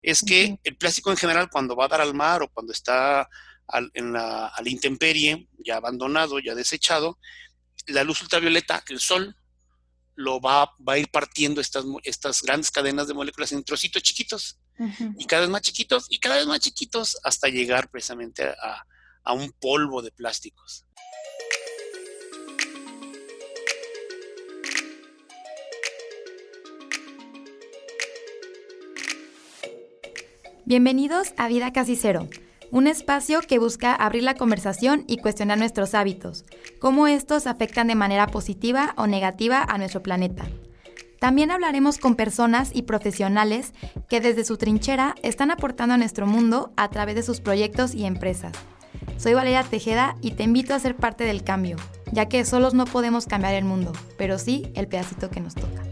es Ujú. que el plástico en general, cuando va a dar al mar o cuando está a la intemperie, ya abandonado, ya desechado, la luz ultravioleta, el sol, va a ir partiendo estas grandes cadenas de moléculas en trocitos chiquitos Ujú. y cada vez más chiquitos y cada vez más chiquitos hasta llegar precisamente a un polvo de plásticos. Bienvenidos a Vida Casi Cero, un espacio que busca abrir la conversación y cuestionar nuestros hábitos, cómo estos afectan de manera positiva o negativa a nuestro planeta. También hablaremos con personas y profesionales que desde su trinchera están aportando a nuestro mundo a través de sus proyectos y empresas. Soy Valeria Tejeda y te invito a ser parte del cambio, ya que solos no podemos cambiar el mundo, pero sí el pedacito que nos toca.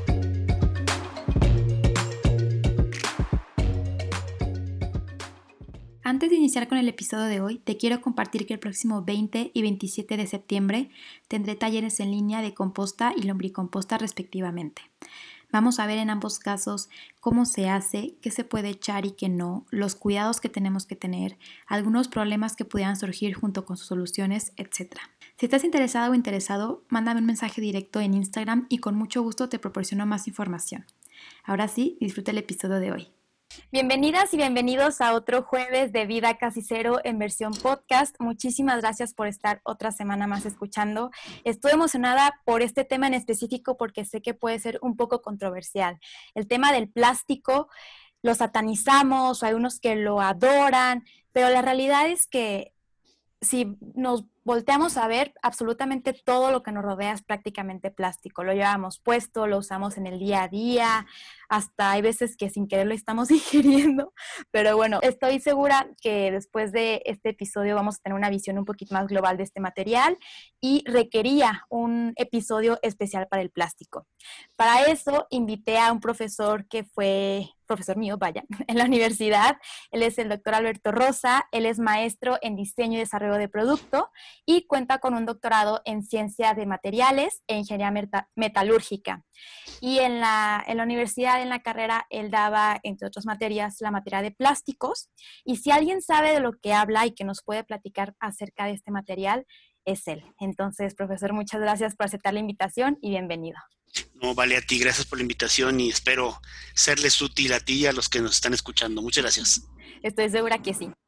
Antes de iniciar con el episodio de hoy, te quiero compartir que el próximo 20 y 27 de septiembre tendré talleres en línea de composta y lombricomposta respectivamente. Vamos a ver en ambos casos cómo se hace, qué se puede echar y qué no, los cuidados que tenemos que tener, algunos problemas que pudieran surgir junto con sus soluciones, etc. Si estás interesado o interesado, mándame un mensaje directo en Instagram y con mucho gusto te proporciono más información. Ahora sí, disfruta el episodio de hoy. Bienvenidas y bienvenidos a otro jueves de Vida Casi Cero en versión podcast. Muchísimas gracias por estar otra semana más escuchando. Estoy emocionada por este tema en específico porque sé que puede ser un poco controversial. El tema del plástico lo satanizamos, o hay unos que lo adoran, pero la realidad es que si nos volteamos a ver, absolutamente todo lo que nos rodea es prácticamente plástico. Lo llevamos puesto, lo usamos en el día a día, hasta hay veces que sin querer lo estamos ingiriendo. Pero bueno, estoy segura que después de este episodio vamos a tener una visión un poquito más global de este material y requería un episodio especial para el plástico. Para eso invité a un profesor que fue profesor mío, vaya, en la universidad. Él es el doctor Alberto Rosa, él es maestro en diseño y desarrollo de producto y cuenta con un doctorado en ciencia de materiales e ingeniería metalúrgica. Y en la universidad, en la carrera, él daba, entre otras materias, la materia de plásticos. Y si alguien sabe de lo que habla y que nos puede platicar acerca de este material, es él. Entonces, profesor, muchas gracias por aceptar la invitación y bienvenido. No, vale, a ti, gracias por la invitación y espero serles útil a ti y a los que nos están escuchando. Muchas gracias. Estoy segura que sí.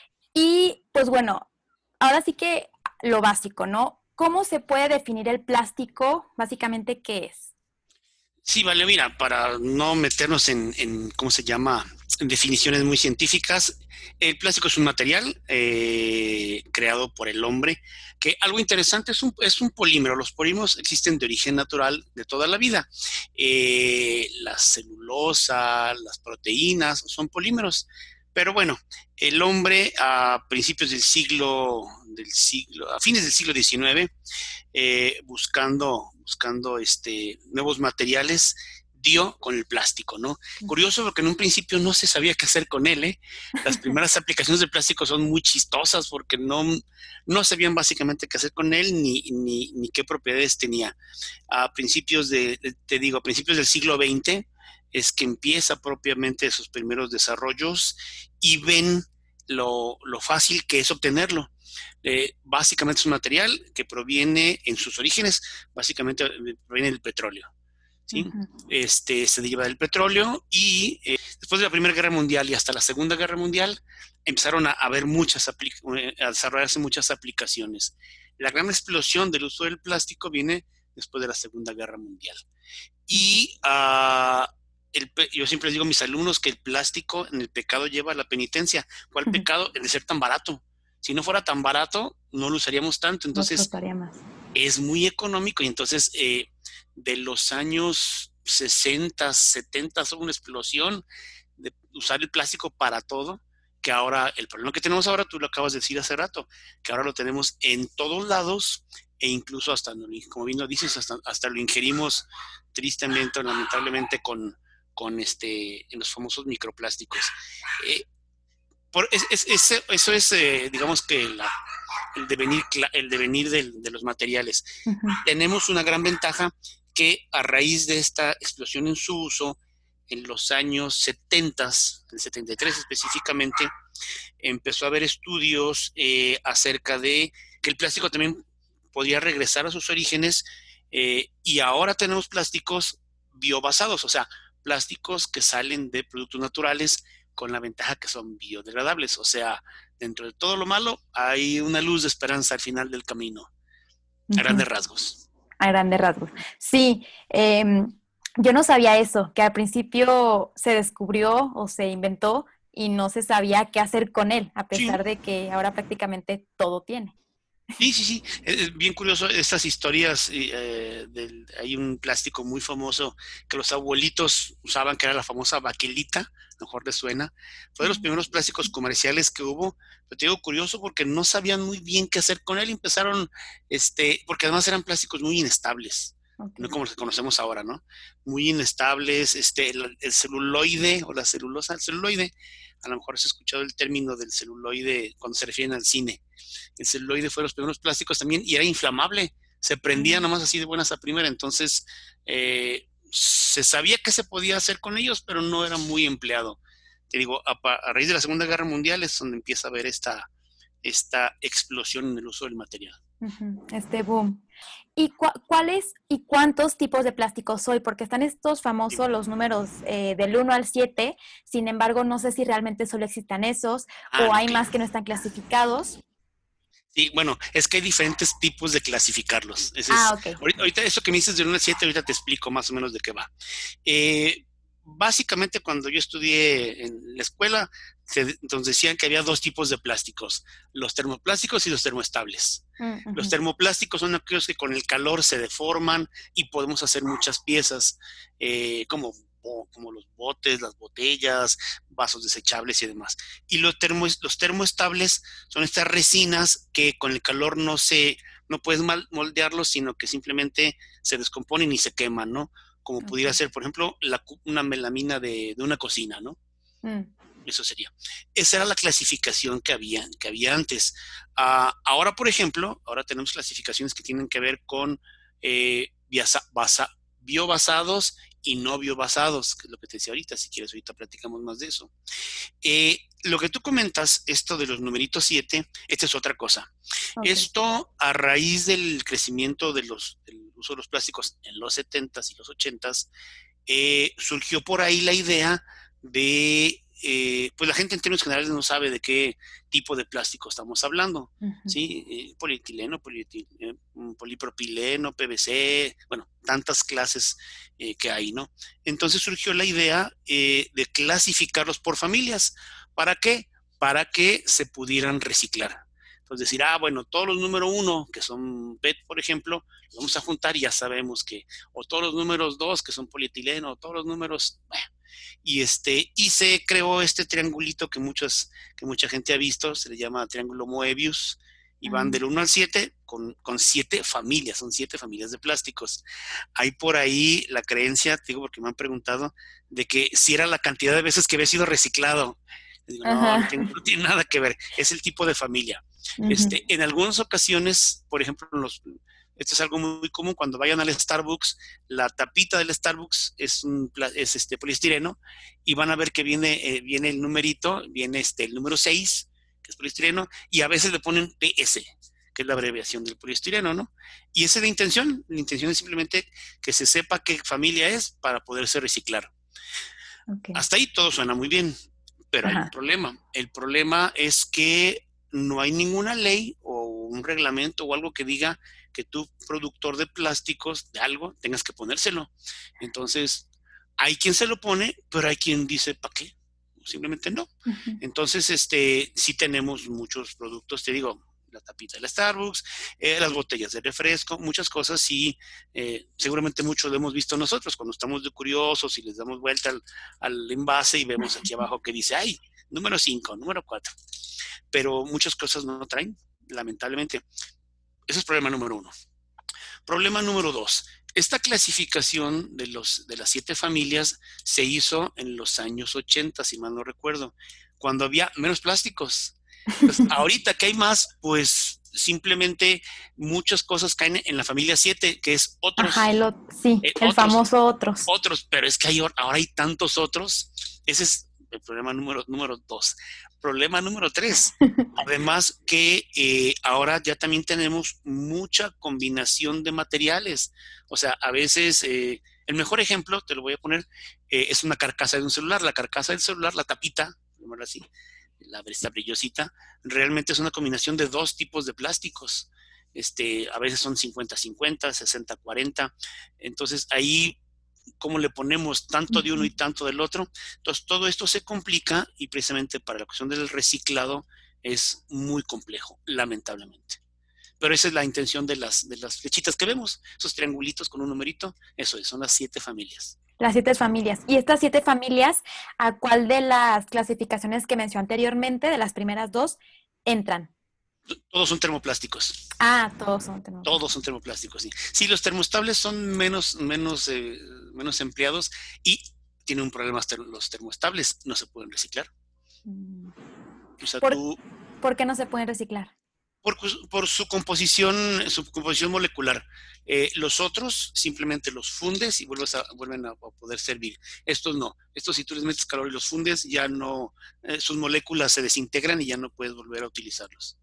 Y pues bueno, ahora sí que lo básico, ¿no? ¿Cómo se puede definir el plástico? Básicamente, ¿qué es? Sí, vale, mira, para no meternos en ¿cómo se llama? En definiciones muy científicas, el plástico es un material creado por el hombre, que algo interesante es un polímero. Los polímeros existen de origen natural de toda la vida. La celulosa, las proteínas son polímeros. Pero bueno, el hombre a principios a fines del siglo XIX, buscando nuevos materiales, dio con el plástico, ¿no? Curioso porque en un principio no se sabía qué hacer con él, ¿eh? Las primeras aplicaciones de plástico son muy chistosas porque no sabían básicamente qué hacer con él ni qué propiedades tenía. A principios del siglo XX es que empieza propiamente sus primeros desarrollos y ven lo fácil que es obtenerlo. Básicamente es un material que proviene en sus orígenes, básicamente proviene del petróleo. ¿Sí? Uh-huh. Se deriva del petróleo y después de la Primera Guerra Mundial y hasta la Segunda Guerra Mundial empezaron a desarrollarse muchas aplicaciones. La gran explosión del uso del plástico viene después de la Segunda Guerra Mundial. Y yo siempre les digo a mis alumnos que el plástico en el pecado lleva la penitencia. ¿Cuál pecado? El de ser tan barato. Si no fuera tan barato, no lo usaríamos tanto. Nos Entonces, costaría más. es muy económico y entonces de los años 60, 70 hubo una explosión de usar el plástico para todo, que ahora el problema que tenemos ahora, tú lo acabas de decir hace rato, que ahora lo tenemos en todos lados e incluso hasta, como bien lo dices, hasta lo ingerimos tristemente o lamentablemente en los famosos microplásticos. Eso es, digamos que el devenir de los materiales. Uh-huh. Tenemos una gran ventaja que a raíz de esta explosión en su uso, en los años 70, el 73 específicamente, empezó a haber estudios acerca de que el plástico también podía regresar a sus orígenes, y ahora tenemos plásticos biobasados, o sea, plásticos que salen de productos naturales con la ventaja que son biodegradables. O sea, dentro de todo lo malo hay una luz de esperanza al final del camino, a grandes rasgos. A grandes rasgos. Sí, yo no sabía eso, que al principio se descubrió o se inventó y no se sabía qué hacer con él, a pesar de que ahora prácticamente todo tiene. Sí. Es bien curioso estas historias. Hay un plástico muy famoso que los abuelitos usaban, que era la famosa baquelita, a lo mejor les suena. Fue de los primeros plásticos comerciales que hubo. Pero te digo curioso porque no sabían muy bien qué hacer con él. Empezaron, porque además eran plásticos muy inestables. No como los que conocemos ahora, ¿no? Muy inestables. El celuloide o la celulosa, el celuloide, a lo mejor has escuchado el término del celuloide cuando se refieren al cine. El celuloide fue de los primeros plásticos también y era inflamable, se prendía nomás así de buenas a primera. Entonces se sabía qué se podía hacer con ellos, pero no era muy empleado. Te digo, a raíz de la Segunda Guerra Mundial es donde empieza a haber esta explosión en el uso del material. Este boom. ¿Y cuáles y cuántos tipos de plásticos hay? Porque están estos famosos, los números del 1 al 7, sin embargo, no sé si realmente solo existan esos o hay más que no están clasificados. Sí, bueno, es que hay diferentes tipos de clasificarlos. Ok. Ahorita eso que me dices del 1 al 7, ahorita te explico más o menos de qué va. Básicamente, cuando yo estudié en la escuela, entonces decían que había dos tipos de plásticos, los termoplásticos y los termoestables. Los termoplásticos son aquellos que con el calor se deforman y podemos hacer muchas piezas, como los botes, las botellas, vasos desechables y demás. Y los termoestables son estas resinas que con el calor no puedes moldearlos, sino que simplemente se descomponen y se queman, ¿no? Como pudiera ser, por ejemplo, una melamina de una cocina, ¿no? Eso sería. Esa era la clasificación que había antes. Ahora, por ejemplo, ahora tenemos clasificaciones que tienen que ver con biobasados y no biobasados, que es lo que te decía ahorita. Si quieres, ahorita platicamos más de eso. Lo que tú comentas, esto de los numeritos 7, esta es otra cosa. Okay. Esto, a raíz del crecimiento del uso de los plásticos en los 70s y los 80s, surgió por ahí la idea de, pues la gente en términos generales no sabe de qué tipo de plástico estamos hablando, ¿sí? Polietileno, polipropileno, PVC, bueno, tantas clases que hay, ¿no? Entonces surgió la idea de clasificarlos por familias. ¿Para qué? Para que se pudieran reciclar. Entonces decir, bueno, todos los número 1, que son PET, por ejemplo, los vamos a juntar y ya sabemos que, o todos los números 2, que son polietileno, o todos los números, bueno, y se creó este triangulito que mucha gente ha visto, se le llama triángulo Moebius, y van del 1 al 7 con 7 familias, son 7 familias de plásticos. Hay por ahí la creencia, te digo porque me han preguntado, de que si era la cantidad de veces que había sido reciclado. Digo, no tiene nada que ver, es el tipo de familia. En algunas ocasiones, por ejemplo, esto es algo muy común, cuando vayan al Starbucks, la tapita del Starbucks es poliestireno, y van a ver que viene el numerito, viene el número 6, que es poliestireno, y a veces le ponen PS, que es la abreviación del poliestireno, ¿no? Y esa es la intención es simplemente que se sepa qué familia es para poderse reciclar. Okay. Hasta ahí todo suena muy bien, pero hay un problema. El problema es que no hay ninguna ley o un reglamento o algo que diga que tú, productor de plásticos, de algo, tengas que ponérselo. Entonces, hay quien se lo pone, pero hay quien dice, ¿para qué? Simplemente no. Entonces, sí tenemos muchos productos, te digo, la tapita del Starbucks, las botellas de refresco, muchas cosas, y seguramente muchos lo hemos visto nosotros cuando estamos de curiosos y les damos vuelta al envase y vemos aquí abajo que dice, número 5, número 4. Pero muchas cosas no traen, lamentablemente. Ese es problema número 1. Problema número 2. Esta clasificación de las 7 familias se hizo en los años 80, si mal no recuerdo, cuando había menos plásticos. Pues ahorita que hay más, pues simplemente muchas cosas caen en la familia 7, que es otros, Ajá, sí, el otros, famoso otros. pero es que ahora hay tantos otros. Ese es el problema número 2. Problema número 3. Además que ahora ya también tenemos mucha combinación de materiales. O sea, a veces, el mejor ejemplo, te lo voy a poner, es una carcasa de un celular. La carcasa del celular, la tapita, llamarla así, esta brillosita, realmente es una combinación de dos tipos de plásticos. A veces son 50-50, 60-40. Entonces ahí, ¿cómo le ponemos tanto de uno y tanto del otro? Entonces todo esto se complica y precisamente para la cuestión del reciclado es muy complejo, lamentablemente. Pero esa es la intención de las flechitas que vemos, esos triangulitos con un numerito, eso es, son las 7 familias. Las 7 familias. Y estas 7 familias, ¿a cuál de las clasificaciones que mencioné anteriormente, de las primeras dos, entran? Todos son termoplásticos. Ah, todos son termoplásticos. Todos son termoplásticos, sí. Sí, los termoestables son menos empleados y tienen un problema los termoestables, no se pueden reciclar. O sea, ¿Por qué no se pueden reciclar? Por su composición molecular. Los otros simplemente los fundes y vuelven a poder servir. Estos no. Estos, si tú les metes calor y los fundes, ya no, sus moléculas se desintegran y ya no puedes volver a utilizarlos.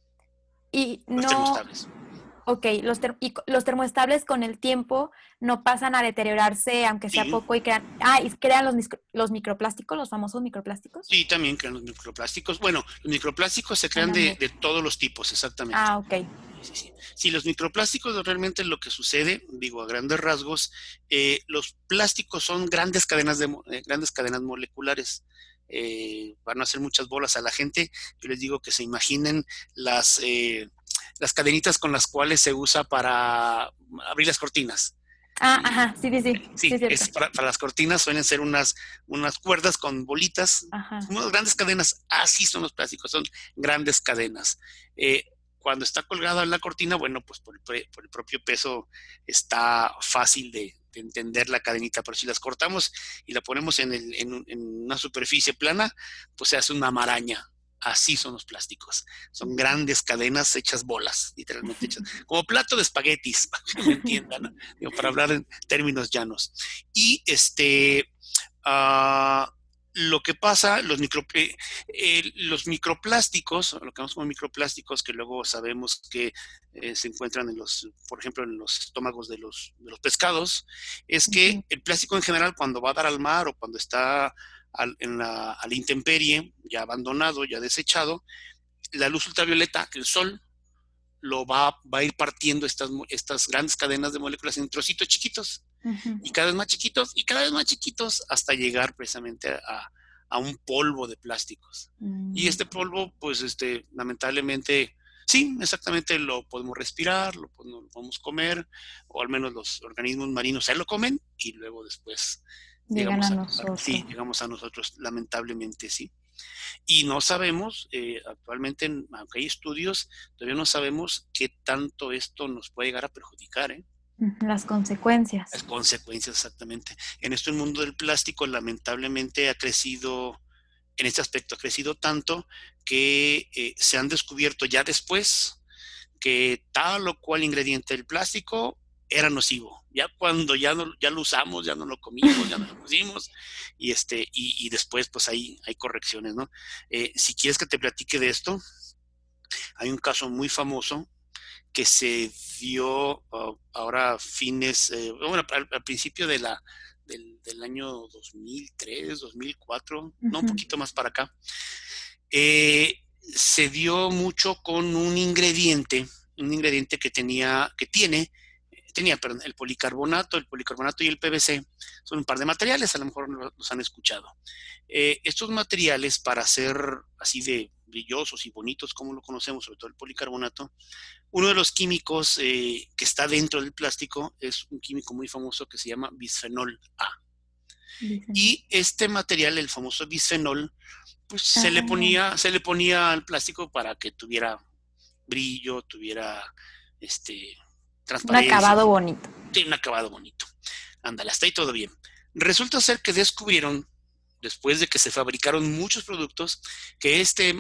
Y los termoestables. Ok, y los termoestables con el tiempo no pasan a deteriorarse, aunque sea poco, y crean los microplásticos, los famosos microplásticos. Sí, también crean los microplásticos. Bueno, los microplásticos se crean de todos los tipos, exactamente. Ah, ok. Sí, los microplásticos realmente lo que sucede, digo a grandes rasgos, los plásticos son grandes cadenas moleculares. Van a hacer muchas bolas a la gente. Yo les digo que se imaginen las cadenitas con las cuales se usa para abrir las cortinas. Ajá, sí. Sí, para las cortinas suelen ser unas cuerdas con bolitas, unas grandes cadenas, así son los plásticos, son grandes cadenas. Cuando está colgada la cortina, bueno, pues por el propio peso está fácil de entender la cadenita, pero si las cortamos y la ponemos en una superficie plana, pues se hace una maraña. Así son los plásticos. Son grandes cadenas hechas bolas, literalmente hechas, como plato de espaguetis, para que me entiendan, ¿no? Digo, para hablar en términos llanos. Y lo que pasa, los microplásticos, lo que llamamos como microplásticos, que luego sabemos que se encuentran por ejemplo, en los estómagos de los pescados, es que el plástico en general, cuando va a dar al mar o cuando está a la intemperie, ya abandonado, ya desechado, la luz ultravioleta, el sol, lo va a ir partiendo estas grandes cadenas de moléculas en trocitos chiquitos, y cada vez más chiquitos, y cada vez más chiquitos, hasta llegar precisamente a un polvo de plásticos. Y este polvo, pues, lamentablemente, sí, exactamente, lo podemos respirar, lo podemos comer, o al menos los organismos marinos se lo comen, y luego después llegamos a nosotros. Sí, llegamos a nosotros, lamentablemente, sí. Y no sabemos, actualmente, aunque hay estudios, todavía no sabemos qué tanto esto nos puede llegar a perjudicar, ¿eh? Las consecuencias. Las consecuencias, exactamente. En esto el mundo del plástico lamentablemente ha crecido, en este aspecto ha crecido tanto que se han descubierto ya después que tal o cual ingrediente del plástico era nocivo. Ya cuando ya lo usamos, ya no lo comimos, ya no lo pusimos, y después pues hay correcciones, ¿no? Si quieres que te platique de esto, hay un caso muy famoso que se dio ahora al principio del año 2003, 2004, no, un poquito más para acá. Se dio mucho con un ingrediente que tenía el policarbonato y el PVC. Son un par de materiales, a lo mejor los han escuchado. Estos materiales, para ser así de brillosos y bonitos como lo conocemos, sobre todo el policarbonato, uno de los químicos que está dentro del plástico es un químico muy famoso que se llama bisfenol A. Y este material, el famoso bisfenol, pues se le ponía al plástico para que tuviera brillo, tuviera transparencia. Un acabado bonito. Sí, un acabado bonito. Ándale, hasta ahí todo bien. Resulta ser que descubrieron después de que se fabricaron muchos productos, que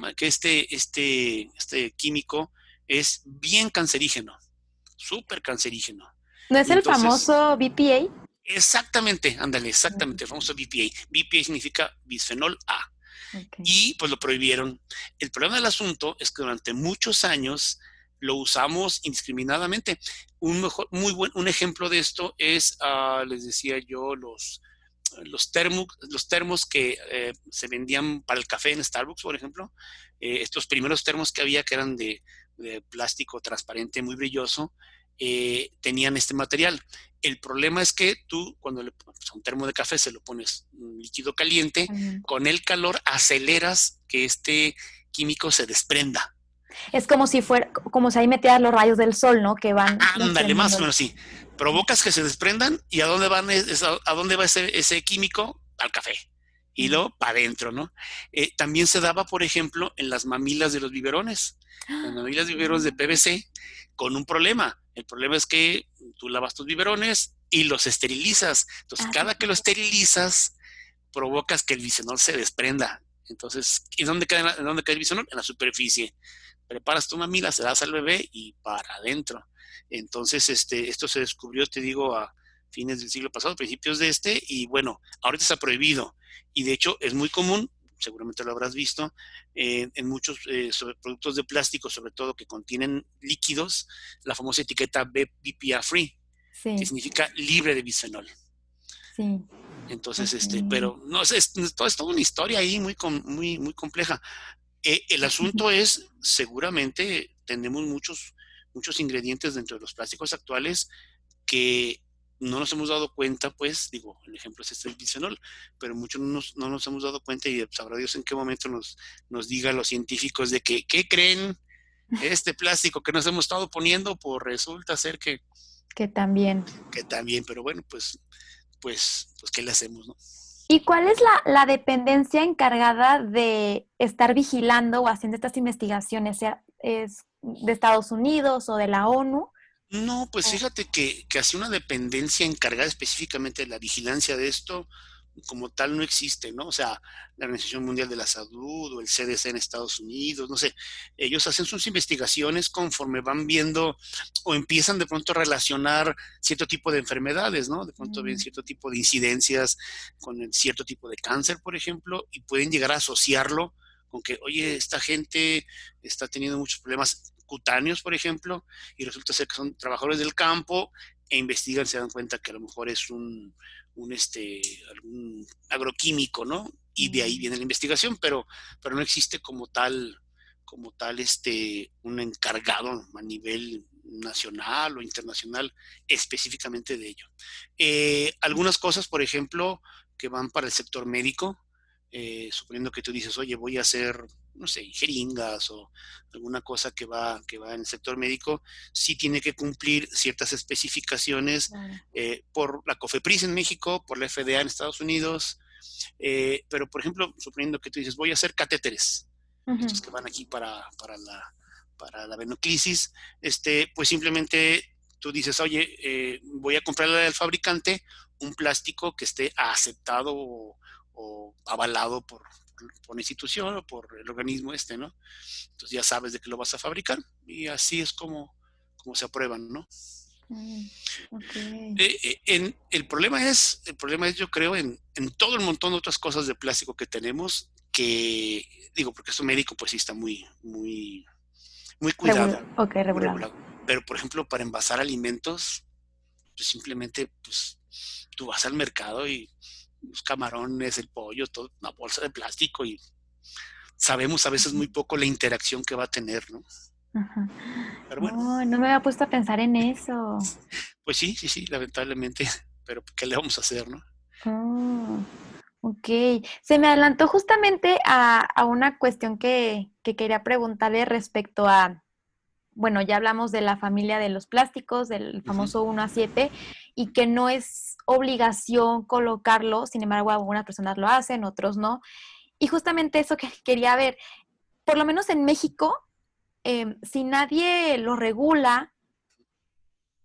este químico es bien cancerígeno, súper cancerígeno. ¿No es Y el entonces, famoso BPA? exactamente, ándale, exactamente, el famoso BPA. BPA significa bisfenol A. Okay. Y pues lo prohibieron. El problema del asunto es que durante muchos años lo usamos indiscriminadamente. Un ejemplo de esto es, les decía yo, los termos que se vendían para el café en Starbucks, por ejemplo. Estos primeros termos que había, que eran de plástico transparente, muy brilloso, tenían este material. El problema es que tú, cuando le pones a un termo de café, se lo pones un líquido caliente, con el calor aceleras que este químico se desprenda. Es como si fuera, como si ahí metieras los rayos del sol, ¿no? Que van Ándale, más o desprendiendo. menos así. Provocas que se desprendan y ¿a dónde a dónde va ese químico? Al café. Y luego para adentro, ¿no? También se daba, por ejemplo, en las mamilas de los biberones. Las mamilas de biberones de PVC con un problema. El problema es que tú lavas tus biberones y los esterilizas. Entonces, cada que lo esterilizas, provocas que el bisfenol se desprenda. Entonces, ¿y dónde cae el bisfenol? En la superficie. Preparas tu mamila, se das al bebé y para adentro. Entonces, esto se descubrió, te digo, a fines del siglo pasado, principios de y bueno, ahorita está prohibido. Y de hecho es muy común, seguramente lo habrás visto, en muchos productos de plástico, sobre todo que contienen líquidos, la famosa etiqueta BPA Free, que Sí, significa libre de bisfenol. sí. Entonces, Okay. pero no, es toda una historia ahí muy compleja. El asunto es, seguramente tenemos muchos ingredientes dentro de los plásticos actuales que no nos hemos dado cuenta, pues, digo, el ejemplo es el bisfenol, pero muchos no nos hemos dado cuenta y sabrá Dios en qué momento nos diga los científicos de que, ¿qué creen? Este plástico que nos hemos estado poniendo, pues resulta ser Que también. que también, pero bueno, pues, ¿qué le hacemos, no? ¿Y cuál es la dependencia encargada de estar vigilando o haciendo estas investigaciones? ¿Sea, es de Estados Unidos o de la ONU? No, pues O- fíjate que así una dependencia encargada específicamente de la vigilancia de esto, como tal, no existe, ¿no? O sea, la Organización Mundial de la Salud o el CDC en Estados Unidos, no sé, ellos hacen sus investigaciones conforme van viendo o empiezan de pronto a relacionar cierto tipo de enfermedades, ¿no? De pronto ven Mm, cierto tipo de incidencias con cierto tipo de cáncer, por ejemplo, y pueden llegar a asociarlo con que, oye, esta gente está teniendo muchos problemas cutáneos, por ejemplo, y resulta ser que son trabajadores del campo e investigan, se dan cuenta que a lo mejor es algún agroquímico, ¿no? Y de ahí mm, viene la investigación, pero no existe como tal, un encargado a nivel nacional o internacional específicamente de ello. Algunas cosas, por ejemplo, que van para el sector médico, suponiendo que tú dices, oye, voy a hacer, no sé, jeringas o alguna cosa que va en el sector médico, sí tiene que cumplir ciertas especificaciones claro. por la COFEPRIS en México, por la FDA en Estados Unidos, pero por ejemplo, suponiendo que tú dices, voy a hacer catéteres, estos Ujú. que van aquí para la venoclisis, pues simplemente tú dices, oye, voy a comprarle al fabricante un plástico que esté aceptado o avalado por la institución o por el organismo ¿no? Entonces ya sabes de que lo vas a fabricar y así es como se aprueban, ¿no? Mm, ok. El problema es, yo creo, en todo el montón de otras cosas de plástico que tenemos, que, digo, porque esto médico pues sí está muy cuidado, Ok, muy regulado. regulado. Pero, por ejemplo, para envasar alimentos, pues simplemente, pues, tú vas al mercado y los camarones, el pollo, todo, una bolsa de plástico y sabemos a veces muy poco la interacción que va a tener, ¿no? Ajá. Pero bueno, Oh, no me había puesto a pensar en eso. pues sí, lamentablemente, pero ¿qué le vamos a hacer, no? Oh, ok. Se me adelantó justamente a una cuestión que quería preguntarle respecto a, bueno, ya hablamos de la familia de los plásticos, del Ujú. famoso 1 a 7, y que no es obligación colocarlo, sin embargo, algunas personas lo hacen, otros no. Y justamente eso que quería ver, por lo menos en México, si nadie lo regula,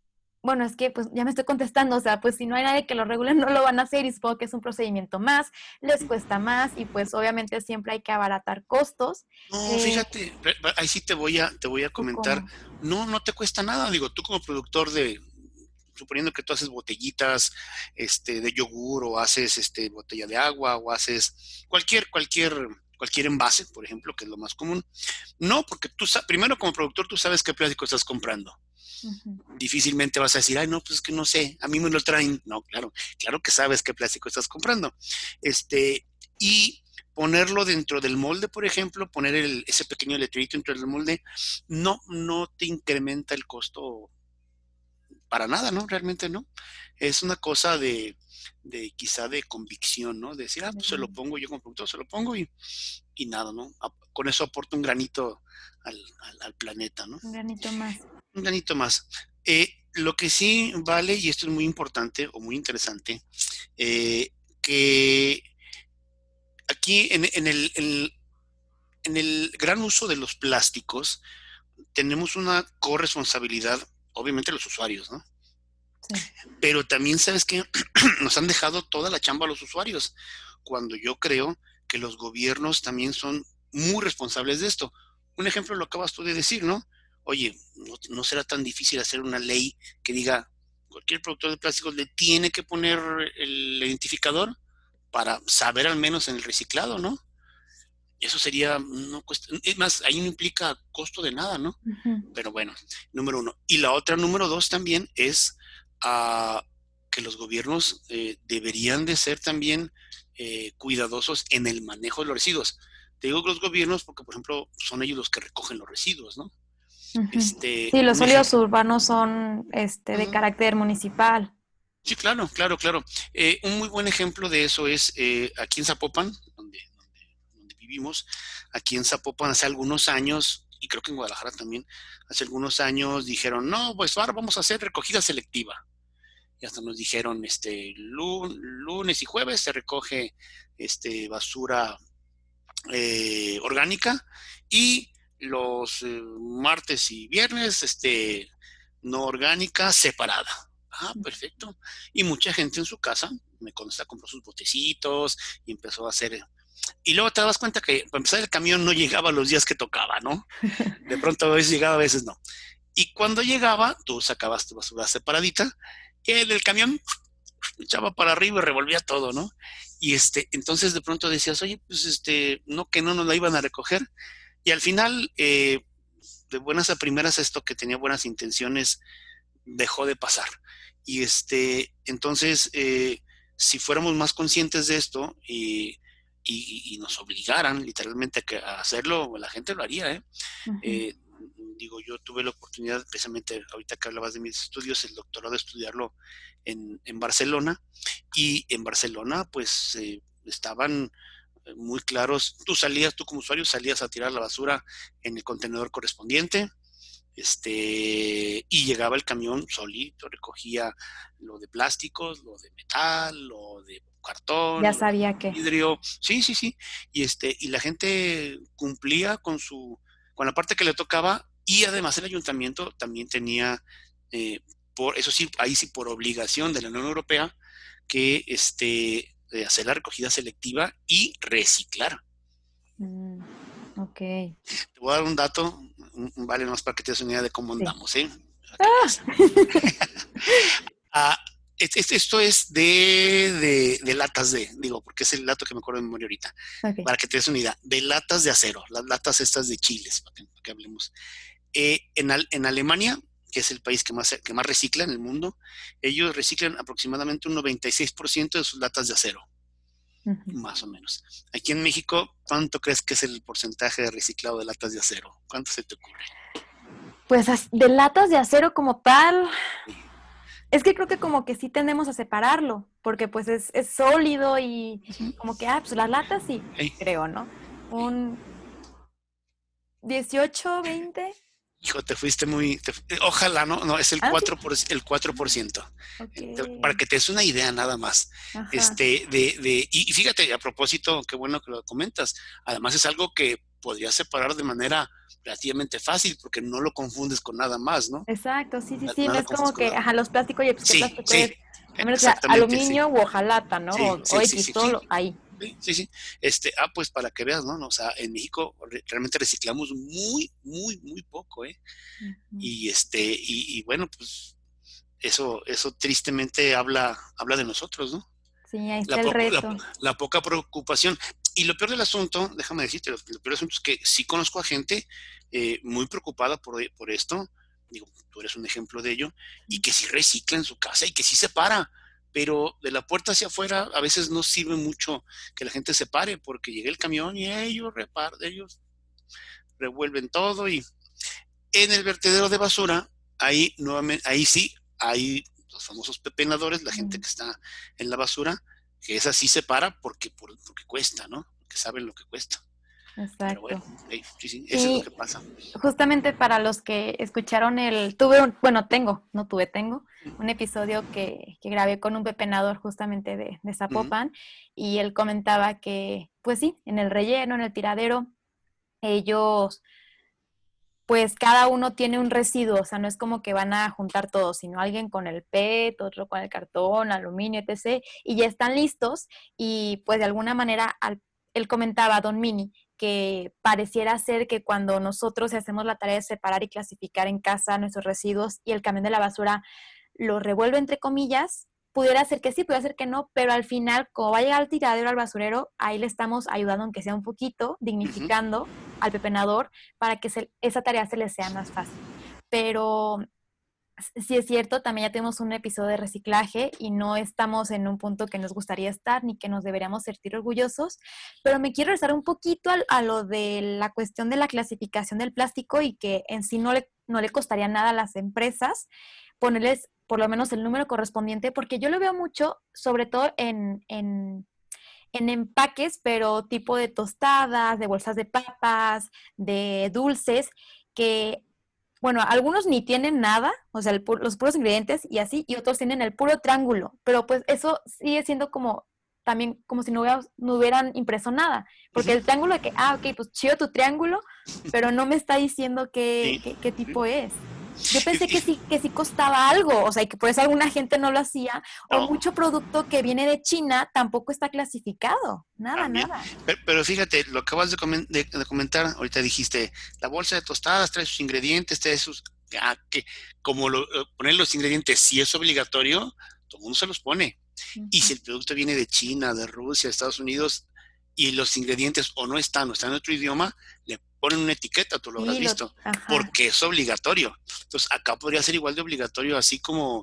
bueno, es que pues ya me estoy contestando, o sea, pues si no hay nadie que lo regule, no lo van a hacer y supongo que es un procedimiento más, les cuesta más y pues obviamente siempre hay que abaratar costos. No, fíjate, ahí sí te voy a ¿O comentar, cómo? no te cuesta nada, digo, tú como productor suponiendo que tú haces botellitas, de yogur o haces, botella de agua o haces cualquier envase, por ejemplo, que es lo más común. No, porque primero como productor tú sabes qué plástico estás comprando. Ujú. Difícilmente vas a decir, ay, no, pues es que no sé, a mí me lo traen. No, claro que sabes qué plástico estás comprando. Y ponerlo dentro del molde, por ejemplo, poner ese pequeño letrerito dentro del molde, no te incrementa el costo para nada, ¿no? Realmente no. Es una cosa de quizá de convicción, ¿no? De decir, pues se lo pongo, yo como productor se lo pongo y nada, ¿no? Con eso aporta un granito al planeta, ¿no? Un granito más. Un granito más. Lo que sí vale, y esto es muy importante o muy interesante, que aquí en el gran uso de los plásticos tenemos una corresponsabilidad, obviamente los usuarios, ¿no? Sí. Pero también sabes que nos han dejado toda la chamba a los usuarios, cuando yo creo que los gobiernos también son muy responsables de esto. Un ejemplo lo acabas tú de decir, ¿no? Oye, no será tan difícil hacer una ley que diga, cualquier productor de plásticos le tiene que poner el identificador para saber al menos en el reciclado, ¿no? Eso sería, no cuesta, es más, ahí no implica costo de nada, ¿no? Ujú. Pero bueno, número uno. Y la otra, número dos, también es que los gobiernos deberían de ser también cuidadosos en el manejo de los residuos. Te digo los gobiernos porque, por ejemplo, son ellos los que recogen los residuos, ¿no? Ujú. Sí, los Un sólidos ejemplo. urbanos son de Uh-huh. carácter municipal. Sí, claro, claro, claro. Un muy buen ejemplo de eso es aquí en Zapopan, donde vivimos, aquí en Zapopan hace algunos años, y creo que en Guadalajara también, hace algunos años dijeron, no, pues ahora vamos a hacer recogida selectiva. Y hasta nos dijeron, lunes y jueves se recoge basura orgánica y los martes y viernes no orgánica separada. Perfecto. Y mucha gente en su casa, me consta, compró sus botecitos y empezó a hacer. Y luego te das cuenta que para empezar el camión no llegaba los días que tocaba, ¿no? De pronto a veces llegaba, a veces no. Y cuando llegaba, tú sacabas tu basura separadita y el camión echaba para arriba y revolvía todo, ¿no? Y entonces de pronto decías, oye, pues no, que no nos la iban a recoger. Y al final, de buenas a primeras, esto que tenía buenas intenciones dejó de pasar. Y entonces, si fuéramos más conscientes de esto y nos obligaran literalmente a hacerlo, la gente lo haría, ¿eh? Ujú. Eh, Digo, yo tuve la oportunidad, precisamente ahorita que hablabas de mis estudios, el doctorado, de estudiarlo en Barcelona, y en Barcelona pues estaban muy claros, tú como usuario salías a tirar la basura en el contenedor correspondiente, y llegaba el camión solito, recogía lo de plásticos, lo de metal, lo de Ya cartón, lo de sabía que. vidrio, sí, sí, sí, y la gente cumplía con la parte que le tocaba, y además el ayuntamiento también tenía, eso sí, ahí sí por obligación de la Unión Europea, que hacer la recogida selectiva y reciclar. Mm, ok. Te voy a dar un dato, vale, más para que te des una idea de cómo Sí. andamos, ¿eh? Para que ¡Ah! veas. Ah, esto es de latas digo, porque es el dato que me acuerdo de memoria ahorita, Ok. para que te des una idea, de latas de acero, las latas estas de chiles, para que hablemos. En Alemania, que es el país que más recicla en el mundo, ellos reciclan aproximadamente un 96% de sus latas de acero, Ujú. más o menos. Aquí en México, ¿cuánto crees que es el porcentaje de reciclado de latas de acero? ¿Cuánto se te ocurre? Pues de latas de acero como tal, Sí. es que creo que como que sí tendemos a separarlo, porque pues es sólido y Ujú. como que, pues las latas sí, Hey, creo, ¿no? hey. Un 18, 20. Hijo, te fuiste muy. Ojalá, ¿no? No, es el Ah, sí. 4%. Ok. Para que te des una idea nada más. Ajá. Y fíjate, a propósito, qué bueno que lo comentas. Además, es algo que podrías separar de manera relativamente fácil porque no lo confundes con nada más, ¿no? Exacto, sí, sí, sí, No no lo es confundes como con que, nada. ajá, los plásticos, oye, pues qué Sí, plástico sí, es, a menos que sea exactamente, sí. aluminio u hojalata, ¿no? Sí, O sí, sí, X, sí, sí. todo ahí. Sí, sí, sí. Pues para que veas, ¿no? O sea, en México realmente reciclamos muy, muy, muy poco, ¿eh? Ujú. Y bueno, pues eso tristemente habla de nosotros, ¿no? Sí, ahí está La, el poco- la, reto. la poca preocupación. Y lo peor del asunto, déjame decirte, lo peor del asunto es que sí conozco a gente muy preocupada por esto, digo, tú eres un ejemplo de ello, y que sí recicla en su casa y que sí separa, pero de la puerta hacia afuera a veces no sirve mucho que la gente se pare porque llega el camión y ellos revuelven todo y en el vertedero de basura, ahí nuevamente, ahí sí, hay los famosos pepenadores, la gente Mm, que está en la basura, que esa sí se para porque cuesta, ¿no? Porque saben lo que cuesta. Pero bueno, exacto. sí, sí, eso es lo Sí, que pasa. justamente para los que escucharon tengo un episodio que grabé con un pepenador justamente de Ujú, Zapopan y él comentaba que, pues sí, en el relleno, en el tiradero, ellos, pues cada uno tiene un residuo, o sea, no es como que van a juntar todo, sino alguien con el PET, otro con el cartón, aluminio, etc. Y ya están listos y pues de alguna manera él comentaba, Don Mini, que pareciera ser que cuando nosotros hacemos la tarea de separar y clasificar en casa nuestros residuos y el camión de la basura lo revuelve entre comillas, pudiera ser que sí, pudiera ser que no, pero al final, como va a llegar al tiradero, al basurero, ahí le estamos ayudando, aunque sea un poquito, ujú. dignificando al pepenador para que esa tarea se les sea más fácil. Pero sí es cierto, también ya tenemos un episodio de reciclaje y no estamos en un punto que nos gustaría estar ni que nos deberíamos sentir orgullosos, pero me quiero regresar un poquito a lo de la cuestión de la clasificación del plástico y que en sí no le costaría nada a las empresas ponerles por lo menos el número correspondiente, porque yo lo veo mucho, sobre todo en empaques, pero tipo de tostadas, de bolsas de papas, de dulces, que, bueno, algunos ni tienen nada, o sea, los puros ingredientes y así, y otros tienen el puro triángulo, pero pues eso sigue siendo como también como si no hubieran impreso nada, porque Ujú. el triángulo de que, ok, pues chido tu triángulo, pero no me está diciendo Sí, qué sí. tipo es. Yo Y- pensé y- que sí costaba algo, o sea, y que por eso alguna gente no lo hacía, o no, mucho producto que viene de China tampoco está clasificado. Nada, también. nada. Pero fíjate, lo acabas de comentar, ahorita dijiste, la bolsa de tostadas trae sus ingredientes, trae sus... que como poner los ingredientes si es obligatorio, todo el mundo se los pone. Y Ujú. si el producto viene de China, de Rusia, de Estados Unidos, y los ingredientes o no están, o están en otro idioma, le ponen una etiqueta, tú lo habrás Sí, visto, ajá. porque es obligatorio. Entonces, acá podría ser igual de obligatorio, así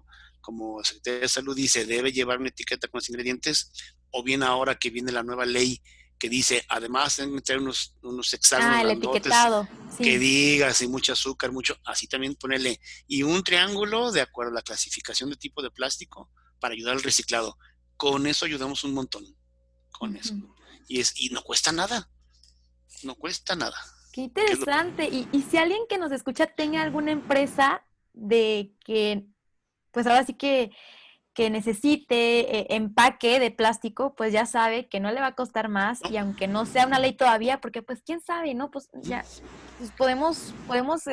como la Secretaría de Salud dice, debe llevar una etiqueta con los ingredientes, o bien ahora que viene la nueva ley que dice, además deben meter unos hexágonos Ah, el grandotes etiquetado, que sí. diga así mucho azúcar, mucho, así también ponerle, y un triángulo de acuerdo a la clasificación de tipo de plástico para ayudar al reciclado. Con eso ayudamos un montón, con eso. Ujú. Y no cuesta nada, no cuesta nada. Qué ¿Qué es lo interesante. Y si alguien que nos escucha tenga alguna empresa de que, pues ahora sí que necesite empaque de plástico, pues ya sabe que no le va a costar más no? y aunque no sea una ley todavía, porque pues quién sabe, ¿no? Pues ya, pues podemos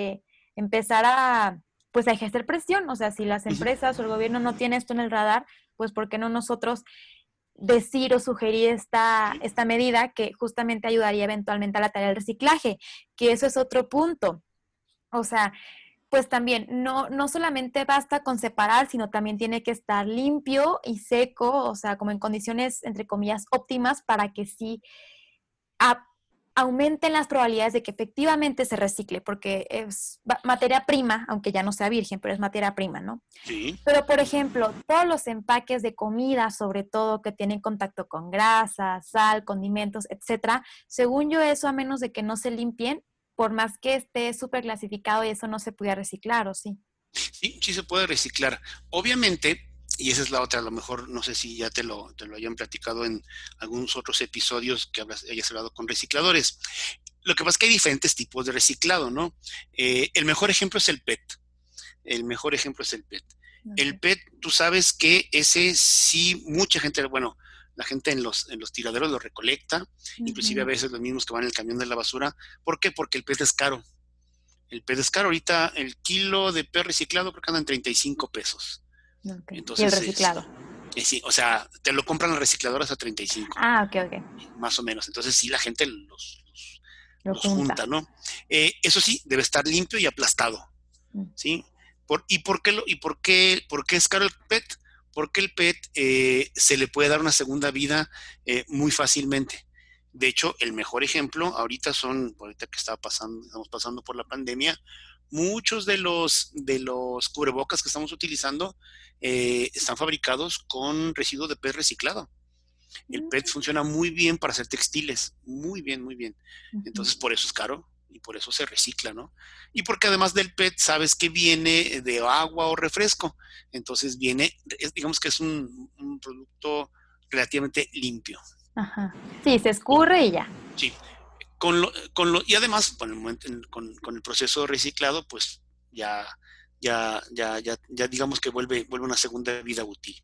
empezar pues a ejercer presión, o sea, si las Uh -huh. empresas o el gobierno no tiene esto en el radar, pues ¿por qué no nosotros decir o sugerir esta medida que justamente ayudaría eventualmente a la tarea del reciclaje? Que eso es otro punto. O sea, pues también no solamente basta con separar, sino también tiene que estar limpio y seco, o sea, como en condiciones, entre comillas, óptimas para que sí a- aumenten las probabilidades de que efectivamente se recicle, porque es materia prima, aunque ya no sea virgen, pero es materia prima, ¿no? Sí. Pero, por ejemplo, todos los empaques de comida, sobre todo que tienen contacto con grasa, sal, condimentos, etcétera, según yo eso, a menos de que no se limpien, por más que esté súper clasificado y eso no se pudiera reciclar, ¿o sí? Sí, sí se puede reciclar. Obviamente, y esa es la otra, a lo mejor no sé si ya te lo hayan platicado en algunos otros episodios que hayas hablado con recicladores. Lo que pasa es que hay diferentes tipos de reciclado, ¿no? El mejor ejemplo es el PET. El mejor ejemplo es el PET. El Okay. PET, tú sabes que ese sí, mucha gente, bueno, La gente en los tiraderos lo recolecta, inclusive a veces los mismos que van en el camión de la basura. ¿Por qué? Porque el PET es caro. El PET es caro. Ahorita el kilo de PET reciclado creo que anda en 35 pesos. Okay. Entonces, ¿y el reciclado? Sí, o sea, te lo compran las recicladoras a 35. Ok. Más o menos. Entonces sí, la gente Lo los junta, ¿no? Eso sí, debe estar limpio y aplastado, ¿sí? ¿Por qué es caro el PET? Porque el PET se le puede dar una segunda vida muy fácilmente. De hecho, el mejor ejemplo ahorita que estamos pasando por la pandemia, muchos de los cubrebocas que estamos utilizando están fabricados con residuos de PET reciclado. El PET funciona muy bien para hacer textiles, muy bien, muy bien. Entonces, por eso es caro y por eso se recicla, ¿no? Y porque además del PET, sabes que viene de agua o refresco. Entonces, digamos que es un producto relativamente limpio. Ajá. Sí, se escurre y ya. Sí. Y además, con el proceso de reciclado, pues ya digamos que vuelve una segunda vida útil.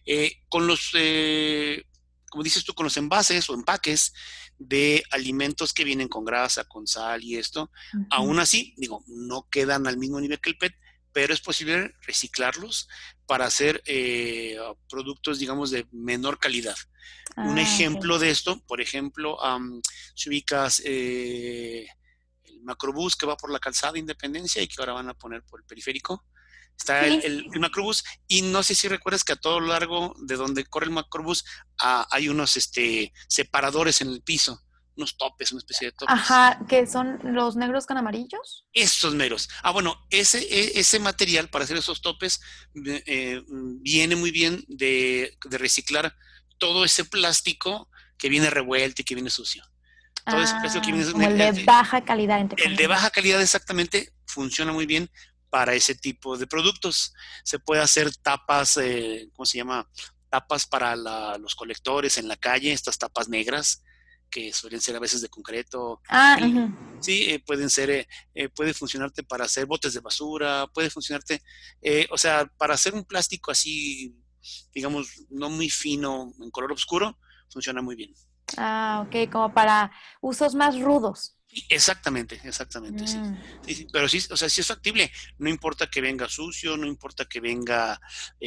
Como dices tú, con los envases o empaques de alimentos que vienen con grasa, con sal y esto, aún así, digo, no quedan al mismo nivel que el PET, pero es posible reciclarlos para hacer productos, digamos, de menor calidad. Un ejemplo de esto, por ejemplo, si ubicas el Macrobús que va por la calzada de Independencia y que ahora van a poner por el periférico. Está Sí. el Macrobús, y no sé si recuerdas que a todo lo largo de donde corre el Macrobús hay unos separadores en el piso, unos topes, una especie de topes. Ajá, que son los negros con amarillos. Estos meros. Bueno, ese material para hacer esos topes viene muy bien de reciclar todo ese plástico que viene revuelto y que viene sucio. Todo ese plástico que viene como el de baja calidad. El de baja calidad exactamente funciona muy bien para ese tipo de productos. Se puede hacer tapas, ¿cómo se llama? Tapas para los colectores en la calle, estas tapas negras, que suelen ser a veces de concreto. Sí, puede funcionarte para hacer botes de basura, puede funcionarte, o sea, para hacer un plástico así, digamos, no muy fino, en color oscuro, funciona muy bien. Ok, como para usos más rudos. Exactamente, sí. Pero sí, o sea, sí es factible. No importa que venga sucio, no importa que venga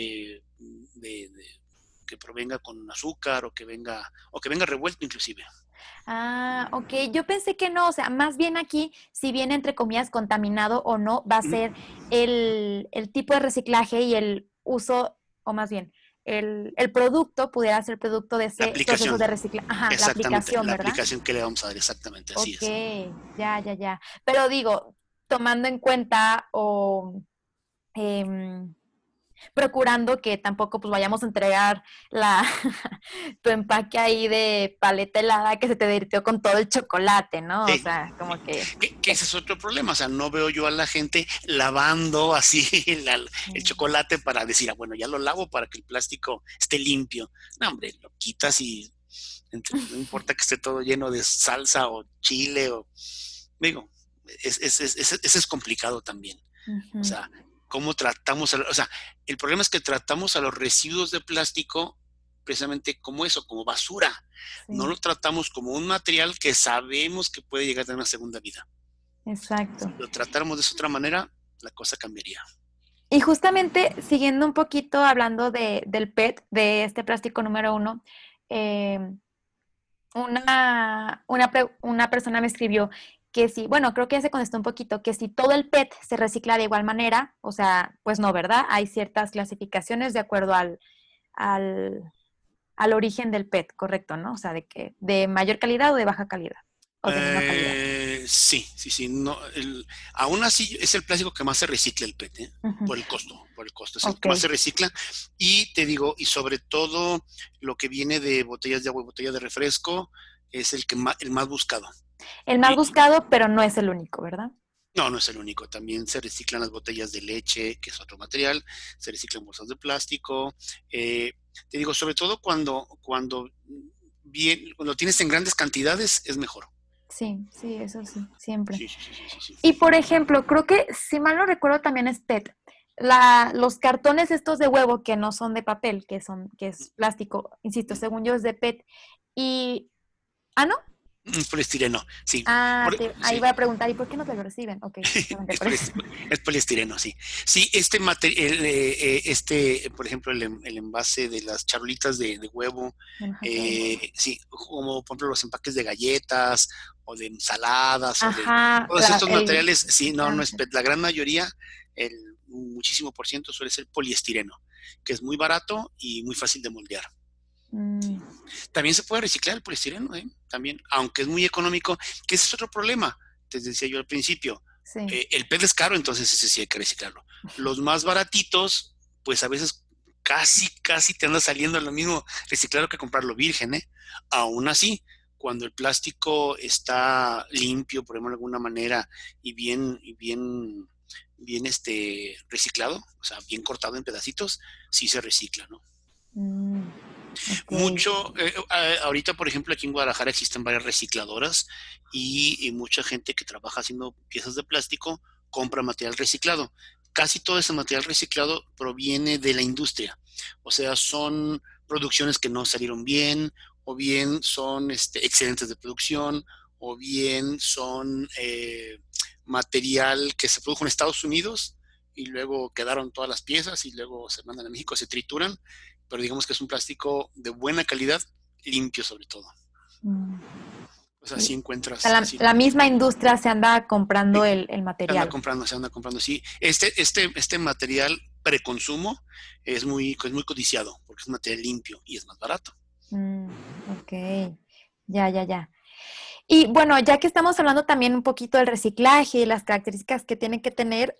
que provenga con azúcar o que venga revuelto inclusive. Ok. Yo pensé que no, o sea, más bien aquí, si viene entre comillas contaminado o no, va a ser el tipo de reciclaje y el uso, o más bien, el producto pudiera ser producto de ese proceso de reciclaje. Ajá, la aplicación, ¿verdad? La aplicación que le vamos a dar, exactamente, así es. Ok, ya. Pero digo, tomando en cuenta o procurando que tampoco pues vayamos a entregar tu empaque ahí de paleta helada que se te derritió con todo el chocolate, ¿no? Sí. O sea, como que ese es otro problema, o sea, no veo yo a la gente lavando así el chocolate para decir, bueno, ya lo lavo para que el plástico esté limpio. No, hombre, lo quitas y no importa que esté todo lleno de salsa o chile o... Digo, ese es complicado también. O sea, ¿cómo tratamos? O sea, el problema es que tratamos a los residuos de plástico precisamente como eso, como basura. Sí. No lo tratamos como un material que sabemos que puede llegar a tener una segunda vida. Exacto. Si lo tratáramos de esa otra manera, la cosa cambiaría. Y justamente, siguiendo un poquito hablando del PET, de este plástico número 1, una persona me escribió que si, bueno, creo que ya se contestó un poquito, que si todo el PET se recicla de igual manera, o sea, pues no, ¿verdad? Hay ciertas clasificaciones de acuerdo al origen del PET, correcto, ¿no? O sea, de mayor calidad o de baja calidad. O de menor calidad. Sí. No, aún así es el plástico que más se recicla el PET, por el costo. Es el que más se recicla. Y te digo, y sobre todo lo que viene de botellas de agua y botellas de refresco es el más buscado. El más buscado, pero no es el único, ¿verdad? No es el único. También se reciclan las botellas de leche, que es otro material. Se reciclan bolsas de plástico. Te digo, sobre todo cuando lo tienes en grandes cantidades, es mejor. Sí, eso sí, siempre. Sí. Y por ejemplo, creo que, si mal no recuerdo, también es PET. los cartones estos de huevo que no son de papel, que es plástico, insisto, según yo es de PET. Y, ¿no? Poliestireno, sí. Ahí voy a preguntar, ¿y por qué no te lo reciben? Ok, es poliestireno, sí. Sí, por ejemplo, el envase de las charolitas de huevo, sí, como por ejemplo los empaques de galletas o de ensaladas, todos estos materiales, sí, no es PET. La gran mayoría, el muchísimo por ciento suele ser poliestireno, que es muy barato y muy fácil de moldear. También se puede reciclar el poliestireno, también, aunque es muy económico, que ese es otro problema. Te decía yo al principio, sí. El PET es caro, entonces ese sí hay que reciclarlo. Los más baratitos, pues a veces casi te anda saliendo lo mismo reciclarlo que comprarlo virgen, Aún así, cuando el plástico está limpio, por ejemplo, de alguna manera, y bien reciclado, o sea, bien cortado en pedacitos, sí se recicla, ¿no? Okay. Mucho, ahorita por ejemplo aquí en Guadalajara existen varias recicladoras y mucha gente que trabaja haciendo piezas de plástico compra material reciclado. Casi todo ese material reciclado proviene de la industria, o sea, son producciones que no salieron bien, o bien son excedentes de producción, o bien son material que se produjo en Estados Unidos y luego quedaron todas las piezas y luego se mandan a México, se trituran, pero digamos que es un plástico de buena calidad, limpio sobre todo. O sea, sí encuentras... La misma industria se anda comprando el material. Se anda comprando, sí. Este material preconsumo es muy codiciado, porque es material limpio y es más barato. Ok, ya. Y bueno, ya que estamos hablando también un poquito del reciclaje y las características que tiene que tener,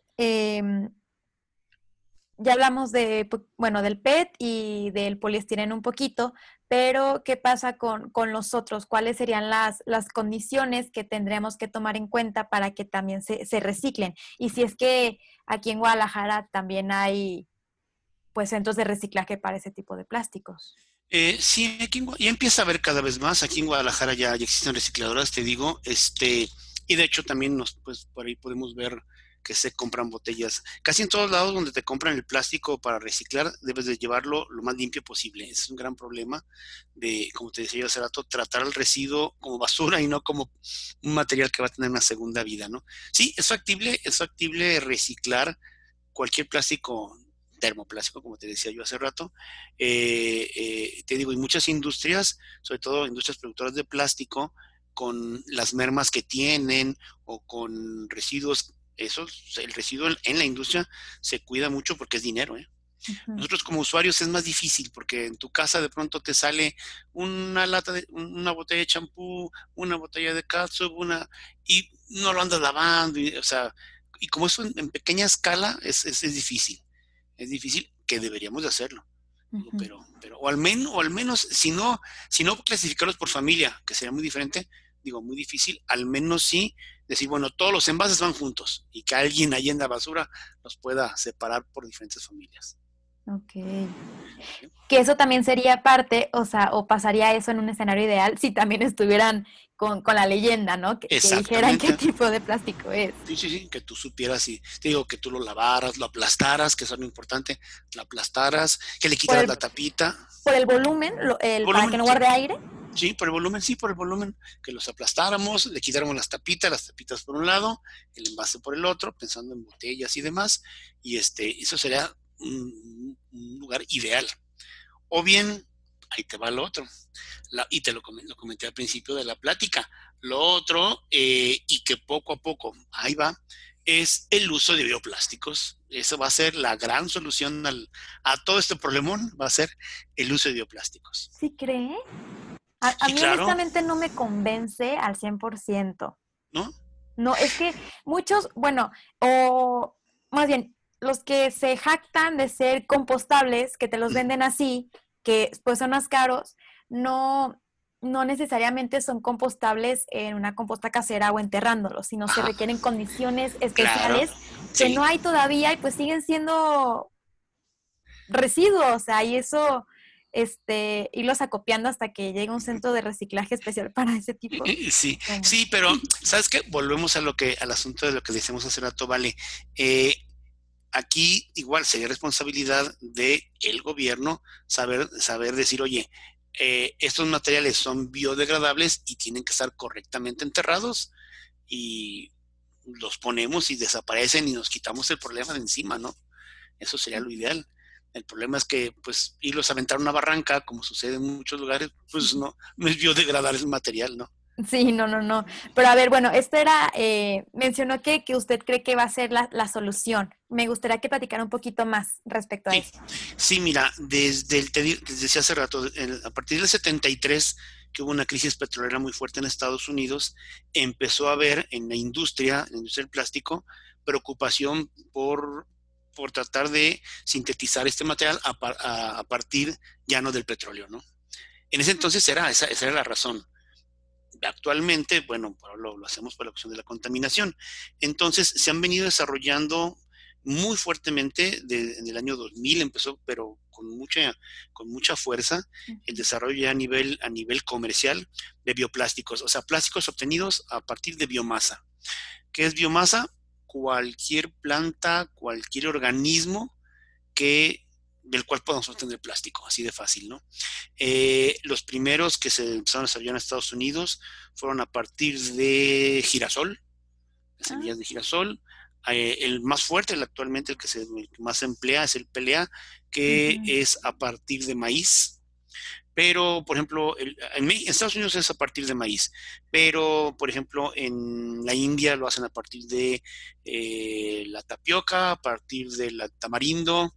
ya hablamos del PET y del poliestireno un poquito, pero ¿qué pasa con los otros? ¿Cuáles serían las condiciones que tendríamos que tomar en cuenta para que también se reciclen? Y si es que aquí en Guadalajara también hay pues centros de reciclaje para ese tipo de plásticos. Sí, ya empieza a haber cada vez más. Aquí en Guadalajara ya existen recicladoras, te digo, y de hecho también pues por ahí podemos ver que se compran botellas. Casi en todos lados donde te compran el plástico para reciclar, debes de llevarlo lo más limpio posible. Ese es un gran problema de, como te decía yo hace rato, tratar el residuo como basura y no como un material que va a tener una segunda vida, ¿no? Sí, es factible reciclar cualquier plástico, termoplástico, como te decía yo hace rato. Te digo, y muchas industrias, sobre todo industrias productoras de plástico, con las mermas que tienen o con residuos, el residuo en la industria se cuida mucho porque es dinero, Uh-huh. Nosotros como usuarios es más difícil porque en tu casa de pronto te sale una botella de champú, una botella de catsup, y no lo andas lavando, y como eso en pequeña escala es difícil. Es difícil, que deberíamos de hacerlo. Uh-huh. Pero o al menos si no clasificarlos por familia, que sería muy diferente, muy difícil, al menos sí decir, bueno, todos los envases van juntos y que alguien ahí en la basura los pueda separar por diferentes familias. Ok. Que eso también sería parte, o pasaría eso en un escenario ideal si también estuvieran con la leyenda, ¿no? Que dijeran qué tipo de plástico es. Sí, que tú supieras y te digo que tú lo lavaras, lo aplastaras, que eso es lo importante, lo aplastaras, que le quitaras la tapita. ¿Por el volumen? ¿Para que no guarde aire? Sí, por el volumen, que los aplastáramos, le quitáramos las tapitas por un lado, el envase por el otro, pensando en botellas y demás, y eso sería un lugar ideal. O bien, ahí te va lo otro, y te lo comenté al principio de la plática, lo otro, y que poco a poco, ahí va, es el uso de bioplásticos. Eso va a ser la gran solución a todo este problemón, va a ser el uso de bioplásticos. ¿Sí cree? A mí claro. Honestamente no me convence al 100%. ¿No? No, es que muchos, o más bien, los que se jactan de ser compostables, que te los venden así, que pues son más caros, no necesariamente son compostables en una composta casera o enterrándolos, sino se requieren condiciones especiales que no hay todavía y pues siguen siendo residuos, y eso... irlos acopiando hasta que llegue un centro de reciclaje especial para ese tipo. Sí, pero ¿sabes qué? Volvemos al asunto de lo que decíamos hace rato, vale. aquí igual sería responsabilidad del gobierno saber decir, oye, estos materiales son biodegradables y tienen que estar correctamente enterrados y los ponemos y desaparecen y nos quitamos el problema de encima, ¿no? Eso sería lo ideal. El problema es que, pues, irlos a aventar una barranca, como sucede en muchos lugares, pues no es biodegradable el material, ¿no? Sí, no. Pero a ver, bueno, esto era, mencionó que usted cree que va a ser la solución. Me gustaría que platicara un poquito más respecto a Sí, eso. sí, mira, desde hace rato, a partir del 73, que hubo una crisis petrolera muy fuerte en Estados Unidos, empezó a haber en la industria del plástico, preocupación por tratar de sintetizar este material a partir ya no del petróleo, ¿no? En ese entonces esa era la razón. Actualmente, bueno, lo hacemos por la cuestión de la contaminación. Entonces, se han venido desarrollando muy fuertemente, en el año 2000 empezó, pero con mucha fuerza, el desarrollo ya a nivel comercial de bioplásticos, o sea, plásticos obtenidos a partir de biomasa. ¿Qué es biomasa? Cualquier planta, cualquier organismo del cual podamos obtener plástico, así de fácil, ¿no? Los primeros que se empezaron a desarrollar en Estados Unidos fueron a partir de girasol, de semillas de girasol. El más fuerte, actualmente el que más se emplea es el PLA, que es a partir de maíz. Pero, por ejemplo, en Estados Unidos es a partir de maíz, pero, por ejemplo, en la India lo hacen a partir de la tapioca, a partir del tamarindo.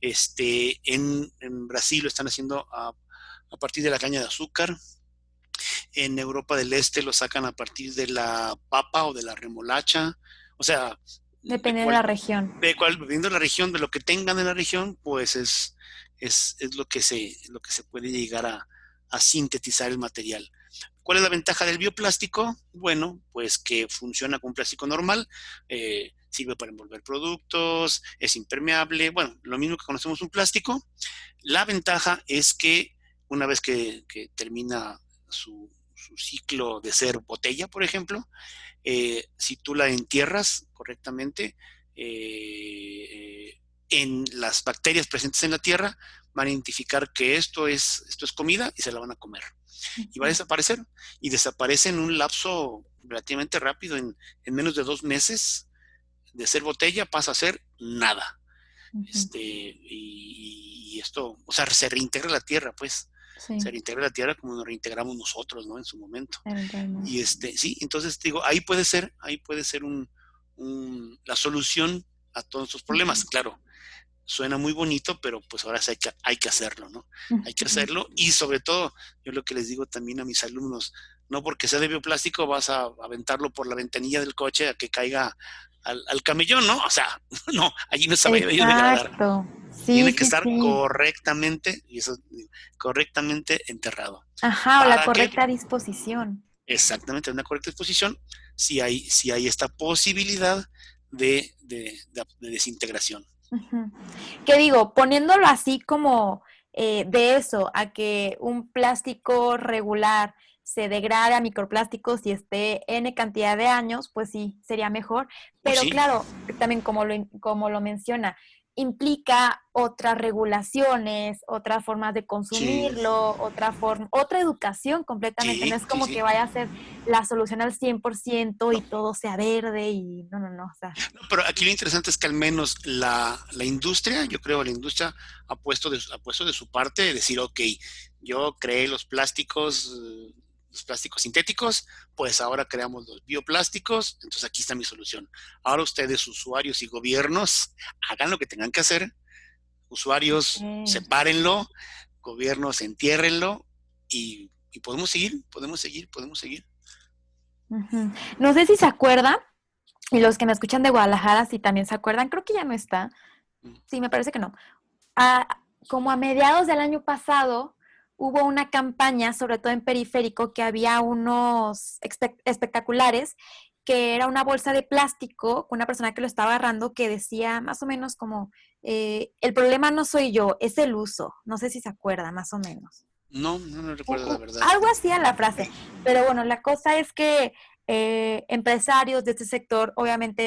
En Brasil lo están haciendo a partir de la caña de azúcar. En Europa del Este lo sacan a partir de la papa o de la remolacha. O sea, Depende de la región. dependiendo de la región, de lo que tengan en la región, pues es lo que se puede llegar a sintetizar el material. ¿Cuál es la ventaja del bioplástico? Bueno, pues que funciona con plástico normal, sirve para envolver productos, es impermeable, bueno, lo mismo que conocemos un plástico. La ventaja es que una vez que termina su ciclo de ser botella, por ejemplo, si tú la entierras correctamente, en las bacterias presentes en la tierra van a identificar que esto es comida y se la van a comer. Y va a desaparecer. Y desaparece en un lapso relativamente rápido, en menos de 2 meses. De ser botella pasa a ser nada. Y esto, o sea, se reintegra la tierra, pues. Sí. Se reintegra la tierra como nos reintegramos nosotros, ¿no? En su momento. Y sí, entonces digo, ahí puede ser la solución a todos estos problemas. Claro, suena muy bonito, pero pues ahora sí hay que hacerlo, ¿no? Hay que hacerlo, y sobre todo, yo lo que les digo también a mis alumnos, no porque sea de bioplástico vas a aventarlo por la ventanilla del coche a que caiga al camellón, ¿no? O sea, no, allí no se va a biodegradar. Sí, tiene que estar correctamente, y eso, correctamente enterrado. Ajá, o la correcta disposición. Exactamente, una correcta disposición, si hay esta posibilidad de desintegración. ¿Qué digo? Poniéndolo así como de eso, a que un plástico regular se degrade a microplásticos y esté N cantidad de años, pues sí, sería mejor. Pero sí, claro, también como lo menciona, implica otras regulaciones, otras formas de consumirlo, sí, otra educación completamente. Sí, no es como que vaya a ser la solución al 100% y todo sea verde y no. O sea. No, pero aquí lo interesante es que al menos la industria, yo creo la industria ha puesto de su parte de decir, ok, yo creé los plásticos sintéticos, pues ahora creamos los bioplásticos, entonces aquí está mi solución. Ahora ustedes, usuarios y gobiernos, hagan lo que tengan que hacer. Usuarios, sepárenlo, gobiernos, entiérrenlo y podemos seguir. Uh-huh. No sé si se acuerdan, y los que me escuchan de Guadalajara, si también se acuerdan, creo que ya no está. Sí, me parece que no. Como a mediados del año pasado, hubo una campaña, sobre todo en Periférico, que había unos espectaculares, que era una bolsa de plástico con una persona que lo estaba agarrando que decía más o menos como, el problema no soy yo, es el uso. No sé si se acuerda, más o menos. No recuerdo la verdad. Algo así a la frase. Pero bueno, la cosa es que empresarios de este sector obviamente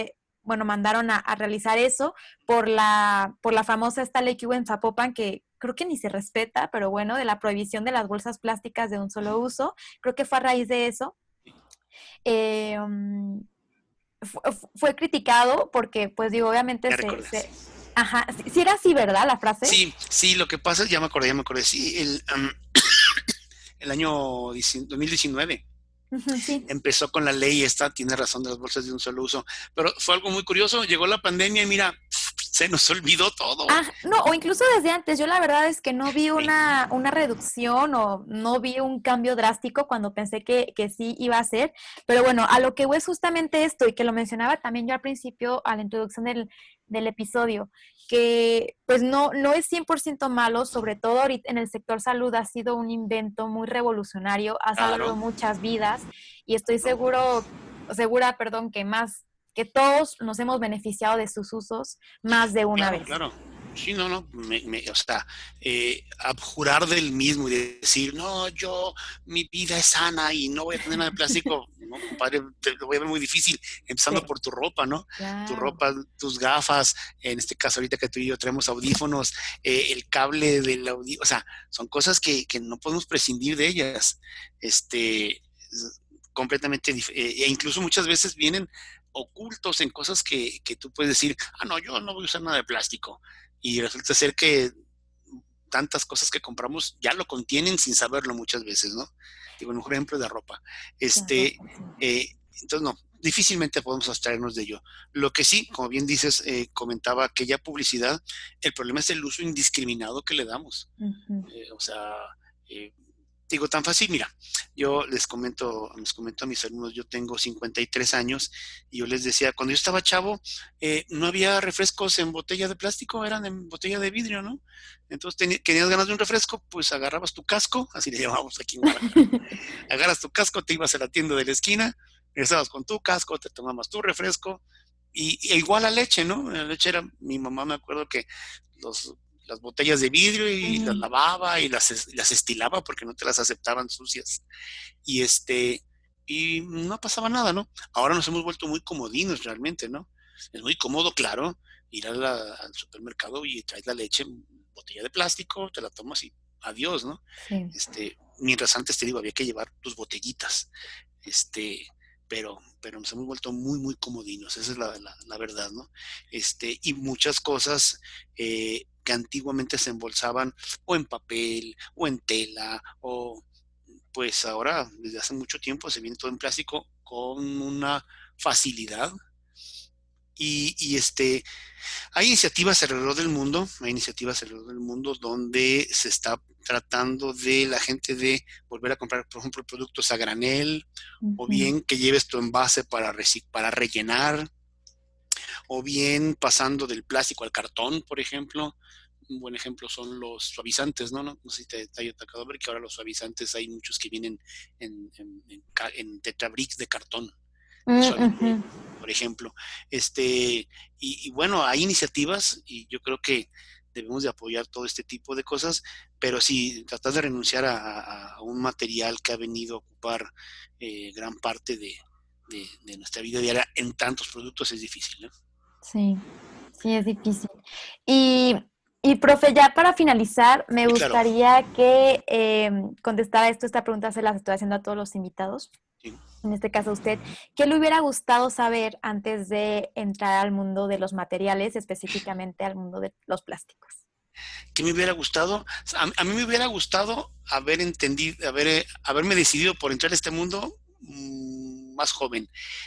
bueno, mandaron a realizar eso por la famosa esta ley que hubo en Zapopan, que creo que ni se respeta, pero bueno, de la prohibición de las bolsas plásticas de un solo uso. Creo que fue a raíz de eso. Eh, um, fue criticado porque, pues digo, obviamente ajá, sí era así, ¿verdad? La frase. Sí, lo que pasa, ya me acordé, sí, el año 2019 sí. empezó con la ley esta, tiene razón, de las bolsas de un solo uso, pero fue algo muy curioso, llegó la pandemia y mira, se nos olvidó todo. No, o incluso desde antes, yo la verdad es que no vi una reducción o no vi un cambio drástico cuando pensé que sí iba a ser, pero bueno, a lo que es justamente esto, y que lo mencionaba también yo al principio, a la introducción del episodio, que pues no es 100% malo, sobre todo ahorita en el sector salud ha sido un invento muy revolucionario, ha salvado muchas vidas, y estoy segura, que más que todos nos hemos beneficiado de sus usos más de una vez. Claro. Sí, no, o sea, abjurar del mismo y decir, no, mi vida es sana y no voy a tener nada de plástico, no, compadre, te lo voy a ver muy difícil, empezando por tu ropa, ¿no? Claro. Tu ropa, tus gafas, en este caso ahorita que tú y yo traemos audífonos, el cable del audífono, o sea, son cosas que no podemos prescindir de ellas, completamente, e incluso muchas veces vienen ocultos en cosas que tú puedes decir, no, yo no voy a usar nada de plástico. Y resulta ser que tantas cosas que compramos ya lo contienen sin saberlo muchas veces, ¿no? Digo, un ejemplo de ropa. Entonces, no, difícilmente podemos abstraernos de ello. Lo que sí, como bien dices, comentaba aquella publicidad, el problema es el uso indiscriminado que le damos. Uh-huh. Digo, tan fácil, mira, yo les comento a mis alumnos, yo tengo 53 años y yo les decía, cuando yo estaba chavo, no había refrescos en botella de plástico, eran en botella de vidrio, ¿no? Entonces, tenías ganas de un refresco, pues agarrabas tu casco, así le llamamos aquí en Guadalajara, agarras tu casco, te ibas a la tienda de la esquina, regresabas con tu casco, te tomabas tu refresco, y igual la leche, ¿no? La leche era, mi mamá me acuerdo que las botellas de vidrio y las lavaba y las estilaba porque no te las aceptaban sucias. Y no pasaba nada, ¿no? Ahora nos hemos vuelto muy comodinos realmente, ¿no? Es muy cómodo, claro, ir al supermercado y traes la leche en botella de plástico, te la tomas y adiós, ¿no? Sí. Mientras antes te digo, había que llevar tus botellitas. Pero nos hemos vuelto muy, muy comodinos, esa es la verdad, ¿no? Y muchas cosas que antiguamente se embolsaban o en papel o en tela, o pues ahora desde hace mucho tiempo se viene todo en plástico con una facilidad. Y hay iniciativas alrededor del mundo, donde se está tratando de la gente de volver a comprar, por ejemplo, productos a granel, uh-huh. O bien que lleves tu envase para rellenar, o bien pasando del plástico al cartón, por ejemplo. Un buen ejemplo son los suavizantes, ¿no? No sé si te haya tocado ver que ahora los suavizantes hay muchos que vienen en tetrabricks de cartón. Uh-huh. Por ejemplo, y bueno, hay iniciativas y yo creo que debemos de apoyar todo este tipo de cosas, pero si tratas de renunciar a un material que ha venido a ocupar gran parte de nuestra vida diaria en tantos productos es difícil, ¿no? Sí, es difícil. Y profe, ya para finalizar, me gustaría que contestara esta pregunta, se las estoy haciendo a todos los invitados. Sí. En este caso a usted, ¿qué le hubiera gustado saber antes de entrar al mundo de los materiales, específicamente al mundo de los plásticos? ¿Qué me hubiera gustado? A mí me hubiera gustado haber entendido, haberme decidido por entrar a este mundo más joven.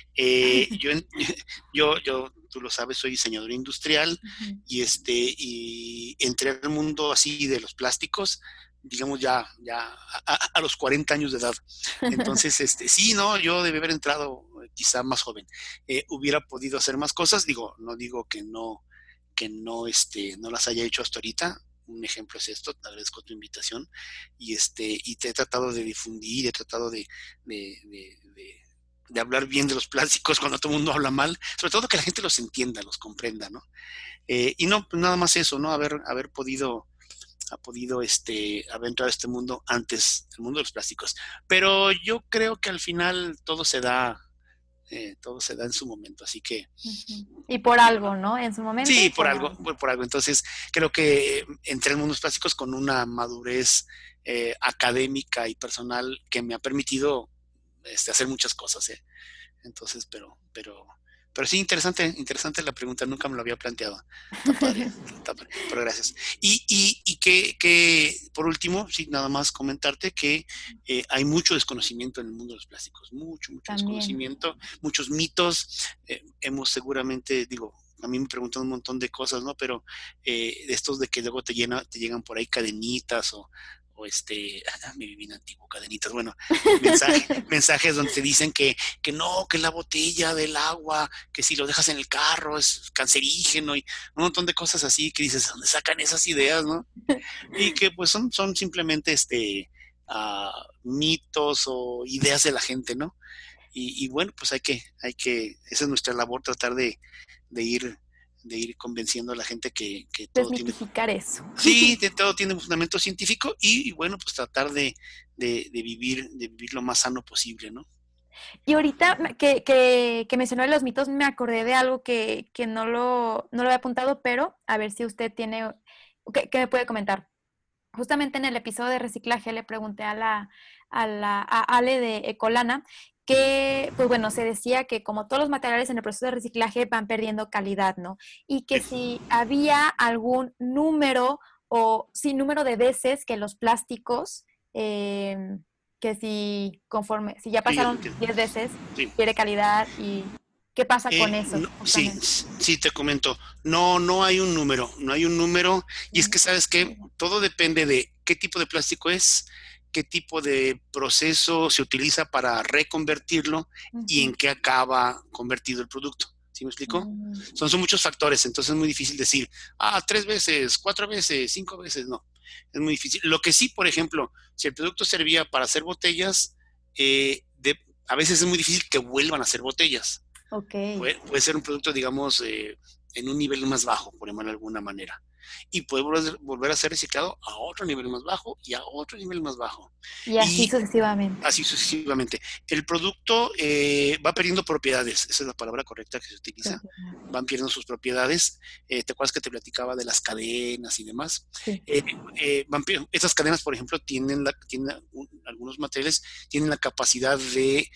Yo, tú lo sabes, soy diseñador industrial, uh-huh. y entré al mundo así de los plásticos, digamos ya a los 40 años de edad. Entonces, sí, no, yo debí haber entrado quizá más joven. Hubiera podido hacer más cosas, no digo que no las haya hecho hasta ahorita. Un ejemplo es esto, te agradezco tu invitación, y te he tratado de difundir, he tratado de hablar bien de los plásticos cuando todo el mundo habla mal, sobre todo que la gente los entienda, los comprenda, ¿no? Y no, pues nada más eso, ¿no? Haber podido haber entrado a este mundo antes, el mundo de los plásticos. Pero yo creo que al final todo se da todo se da en su momento, así que... Y por algo, ¿no? En su momento. Sí, por algo. Entonces, creo que entré en mundos plásticos con una madurez académica y personal que me ha permitido hacer muchas cosas, ¿eh? Entonces, pero sí, interesante la pregunta, nunca me lo había planteado. Está padre, pero gracias. Y que, por último, sí, nada más comentarte que hay mucho desconocimiento en el mundo de los plásticos, mucho desconocimiento, muchos mitos. Hemos seguramente, digo, a mí me preguntan un montón de cosas, ¿no? Pero de estos de que luego te llegan por ahí cadenitas o me vi bien antiguo, cadenitas, bueno, mensajes donde te dicen que no, que la botella del agua, que si lo dejas en el carro es cancerígeno y un montón de cosas así que dices, ¿dónde sacan esas ideas, no? Y que pues son simplemente mitos o ideas de la gente, ¿no? Y bueno, pues esa es nuestra labor, tratar de ir convenciendo a la gente que todo tiene... eso. Sí, todo tiene un fundamento científico y bueno, pues tratar de vivir lo más sano posible, ¿no? Y ahorita que mencionó los mitos, me acordé de algo que no lo había apuntado, pero a ver si usted tiene, ¿qué me puede comentar? Justamente en el episodio de reciclaje le pregunté a Ale de Ecolana que, pues bueno, se decía que como todos los materiales en el proceso de reciclaje van perdiendo calidad, ¿no? Y que si había algún número número de veces que los plásticos, que si ya pasaron 10 veces, pierde calidad y ¿qué pasa con eso? No, sí, te comento. No hay un número, y es que sabes que todo depende de qué tipo de plástico es, qué tipo de proceso se utiliza para reconvertirlo y en qué acaba convertido el producto. ¿Sí me explico? Son muchos factores, entonces es muy difícil decir, 3 veces, 4 veces, 5 veces, no. Es muy difícil. Lo que sí, por ejemplo, si el producto servía para hacer botellas, a veces es muy difícil que vuelvan a hacer botellas. Okay. Puede ser un producto, digamos, en un nivel más bajo, por llamarlo de alguna manera. Y puede volver a ser reciclado a otro nivel más bajo y a otro nivel más bajo. Y así sucesivamente. Así sucesivamente. El producto va perdiendo propiedades, esa es la palabra correcta que se utiliza. Van perdiendo sus propiedades. ¿Te acuerdas que te platicaba de las cadenas y demás? Sí. Estas cadenas, por ejemplo, algunos materiales tienen la capacidad de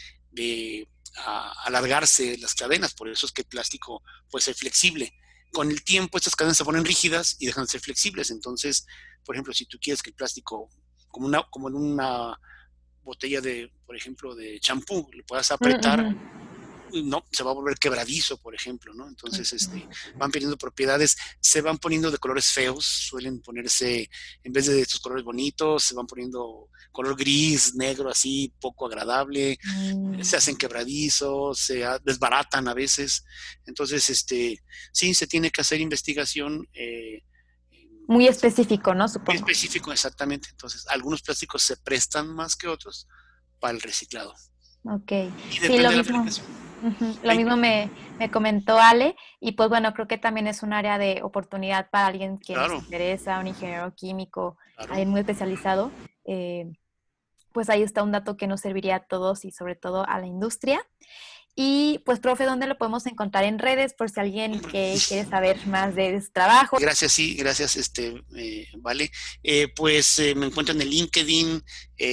alargarse las cadenas, por eso es que el plástico puede ser flexible. Con el tiempo estas cadenas se ponen rígidas y dejan de ser flexibles, entonces, por ejemplo, si tú quieres que el plástico, como en una botella por ejemplo, de champú, le puedas apretar, no, se va a volver quebradizo, por ejemplo, ¿no? Entonces, van perdiendo propiedades, se van poniendo de colores feos, suelen ponerse, en vez de estos colores bonitos, se van poniendo color gris, negro, así, poco agradable, se hacen quebradizos, se desbaratan a veces. Entonces, sí, se tiene que hacer investigación. Muy específico, ¿no? Supongo. Muy específico, exactamente. Entonces, algunos plásticos se prestan más que otros para el reciclado. Ok. Y depende de la aplicación. Lo mismo me comentó Ale, y pues bueno, creo que también es un área de oportunidad para alguien que nos interesa, un ingeniero químico, alguien muy especializado. Pues ahí está un dato que nos serviría a todos y sobre todo a la industria. Y pues, profe, ¿dónde lo podemos encontrar en redes por si alguien que quiere saber más de su trabajo? Gracias, Vale. Pues me encuentran en LinkedIn,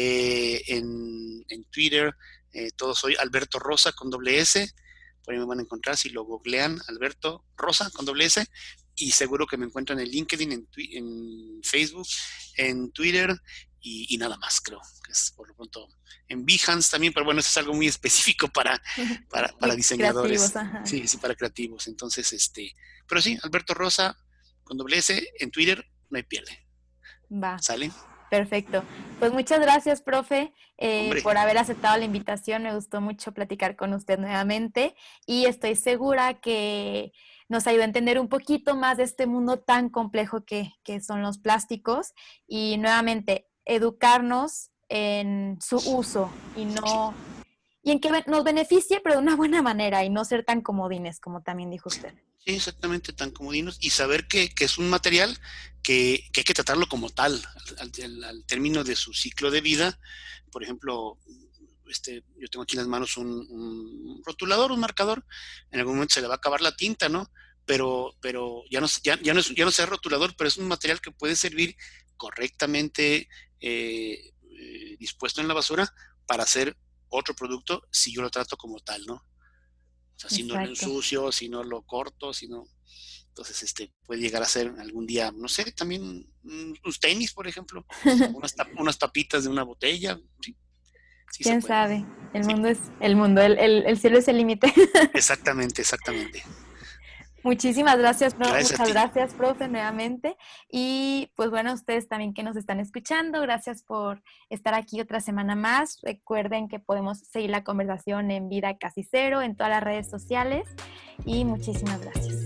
en Twitter, todo soy Alberto Rosa con doble S, por ahí me van a encontrar si lo googlean, Alberto Rosa con doble S, y seguro que me encuentran en LinkedIn, en Facebook, en Twitter y nada más, creo que es por lo pronto. En Behance también, pero bueno, eso es algo muy específico para diseñadores. Sí, para creativos. Entonces, pero sí, Alberto Rosa con doble S en Twitter, no hay pierde. Va. ¿Sale? Perfecto. Pues muchas gracias, profe, por haber aceptado la invitación. Me gustó mucho platicar con usted nuevamente y estoy segura que nos ayuda a entender un poquito más de este mundo tan complejo que son los plásticos y nuevamente educarnos en su uso y en que nos beneficie, pero de una buena manera y no ser tan comodines, como también dijo usted. Sí, exactamente, tan comodinos, y saber que es un material que hay que tratarlo como tal, al término de su ciclo de vida. Por ejemplo, yo tengo aquí en las manos un rotulador, un marcador, en algún momento se le va a acabar la tinta, ¿no? Pero ya no es rotulador, pero es un material que puede servir correctamente dispuesto en la basura para hacer otro producto si yo lo trato como tal, ¿no? O sea, si no lo ensucio, si no lo corto, si no... Entonces, puede llegar a ser algún día, no sé, también unos tenis, por ejemplo, unas tapitas de una botella, sí. Sí, ¿quién sabe? El mundo es el mundo, el cielo es el límite. Exactamente. Muchísimas gracias, Gracias, gracias, profe, nuevamente. Y pues bueno, ustedes también que nos están escuchando, gracias por estar aquí otra semana más. Recuerden que podemos seguir la conversación en Vida Casi Cero, en todas las redes sociales. Y muchísimas gracias.